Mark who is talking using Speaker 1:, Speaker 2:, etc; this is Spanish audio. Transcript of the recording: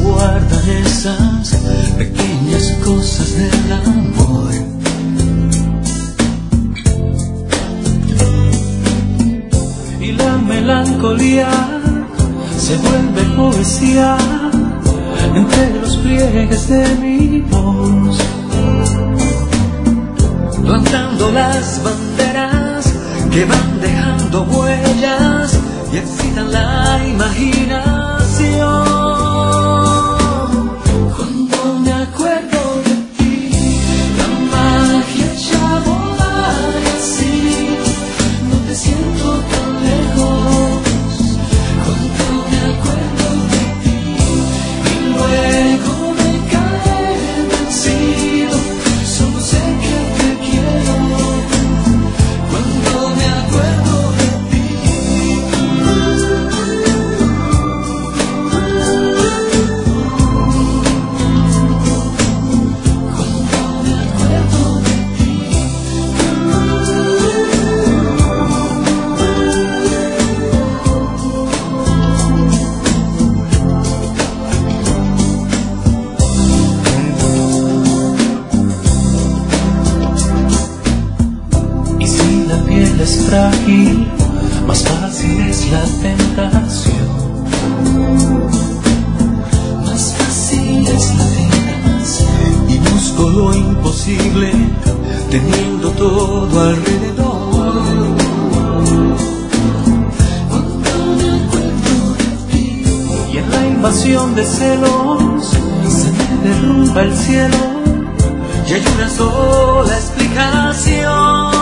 Speaker 1: guardan esas pequeñas cosas del amor. Y la melancolía se vuelve poesía entre los pliegues de mi voz, plantando las banderas que van dejando huellas y excitan la imaginación. Cuando me acuerdo de ti, la magia echa a volar y así no te siento tan lejos. Cuando me acuerdo de ti y luego me cae vencido, solo sé que te quiero. Cuando me acuerdo de ti, cuando me acuerdo de ti. Y si la piel es frágil, más fácil es la tentación. Más fácil es la tentación. Y busco lo imposible, teniendo todo alrededor. Cuando me acuerdo de ti, y en la invasión de celos se me derrumba el cielo, y hay una sola explicación.